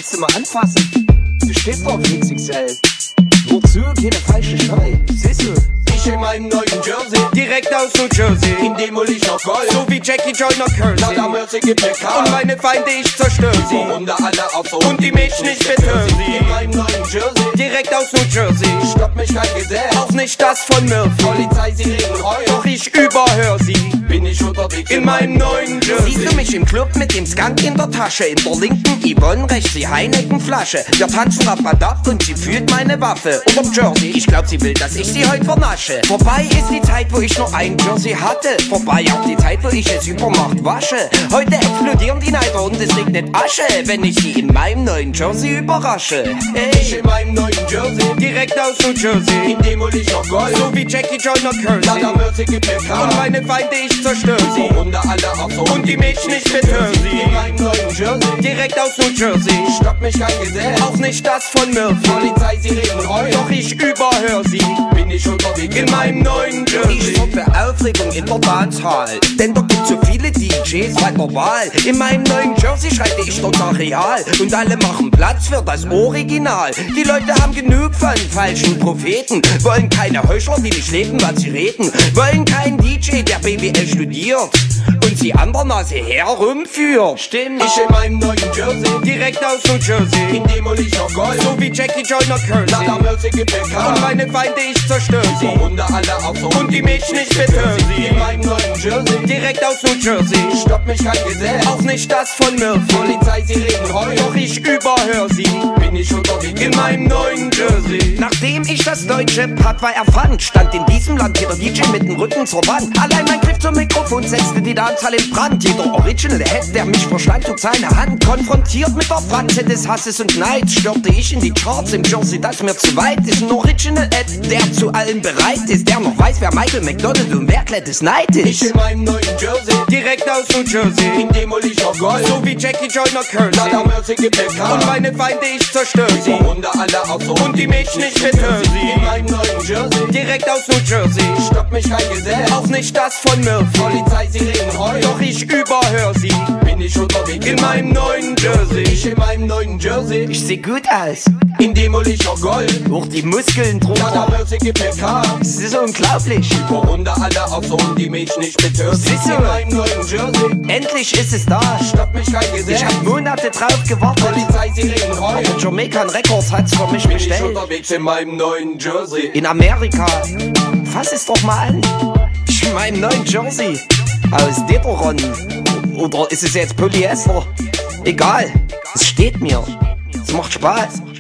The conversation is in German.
willst du mal anfassen? Du stehst drauf XXL. Nur zu, keine falsche Scheu. Siehst du? Ich in meinem neuen Jersey, direkt aus New Jersey, in dem hol ich noch Gold, so wie Jackie Joyner Kersey. Na, da Mercy gibt mir K. Und meine Feinde, ich zerstör sie. Runde alle auf so und die Mädchen, ich betör sie. In meinem neuen Jersey, direkt aus New Jersey, stoppt mich kein Gesetz. auch nicht das von Murphy. Polizei, sie reden heu, Doch ich überhör sie. bin ich unterwegs In meinem neuen Jersey. Siehst du mich im Club mit dem Skunk in der Tasche? In der linken Yvonne, rechts die Heineken-Flasche. Wir tanzen Rapadab und sie fühlt meine Waffe unterm Jersey. Ich glaub, sie will, dass ich sie heute vernasche. Vorbei ist die Zeit, wo ich nur ein Jersey hatte. Vorbei auch die Zeit, wo ich es über Nacht wasche. Heute explodieren die Neider und es regnet Asche, wenn ich sie in meinem neuen Jersey überrasche. Ich Hey, in meinem neuen Jersey, direkt aus New Jersey, in dem hol ich noch Gold, so wie Jackie Joyner na, da Kersey. Mercy gibt mir K. Und meine Feinde, ich zerstör so sie. Runde alle auf so Und die Mädchen, ich betör in sie. meinem neuen Jersey, Direkt aus New Jersey, stoppt mich kein Gesetz. auch nicht das von Murphy. Polizei, sie reden heu, Doch ich überhör sie. bin ich unterwegs In meinem neuen ich Jersey. sorge für Aufregung in der Dancehall. Denn da gibt's so viele DJs bei der Wahl. In meinem neuen Jersey schreite ich dort real. Und alle machen Platz für das Original. Die Leute haben genug von falschen Propheten. Wollen keine Heuchler, die nicht leben, was sie reden. Wollen keinen DJ, der BWL studiert und sie an der Nase herumführt. Stimmt, Ich in meinem neuen Jersey, direkt aus New Jersey, in dem hol ich noch Gold, so wie Jackie Joyner na, da Kersey. Mercy gibt mir Und K. meine Feinde, ich zerstör so sie. Runde alle auf so Und die Mädchen, ich betör in sie. meinem neuen Jersey, Direkt aus New Jersey, stoppt mich kein Gesetz. auch nicht das von Murphy. Polizei, sie reden heu, Doch ich überhör sie. bin ich unterwegs In meinem neuen Jersey. Nachdem ich das deutsche Padwa erfand, stand in diesem Land jeder DJ mit dem Rücken zur Wand. Allein mein Griff zum Mikrofon setzte die Dancehall in Brand. Jeder Original-Head, der mich verstand, trug seine Hand. Konfrontiert mit der Fratze des Hasses und Neids, stürmte ich in die Charts im Jersey, das mir zu weit ist. Ein Original-Head, der zu allem bereit ist, der noch weiß, wer Michael McDonald und wer Gladys Knight Ich ist. in meinem neuen Jersey, Direkt aus New Jersey, in dem hol ich noch Gold, so wie Jackie Joyner na, da Kersey. Mercy gibt mir K. Und meine Feinde, ich zerstör so sie. Runde alle auf so Und die Mädchen, ich betör in sie. meinem neuen Jersey, Direkt aus New Jersey, stoppt mich kein Gesetz. auch nicht das von Murphy. Polizei, sie reden heu, Doch ich überhör sie. bin ich unterwegs In meinem neuen Jersey. Ich in meinem neuen Jersey, Ich seh gut aus, in dem hol ich noch Gold, durch die Muskeln na, da drunter. Mercy gibt mir K. Es ist unglaublich. so Runde alle auf so und die Mädchen, ich betör sie. Siehst du? In meinem neuen Jersey, Endlich ist es da. stoppt mich kein Gesetz. Ich hab Monate drauf gewartet. Polizei, sie reden heu, Aber Jamaican Records hat's für mich bin ich bestellt. unterwegs in meinem neuen Jersey. In Amerika. Fass es doch mal an. Ich in meinem neuen Jersey. Aus Dederon. Oder ist es jetzt Polyester? Egal. Es steht mir. Es macht Spaß.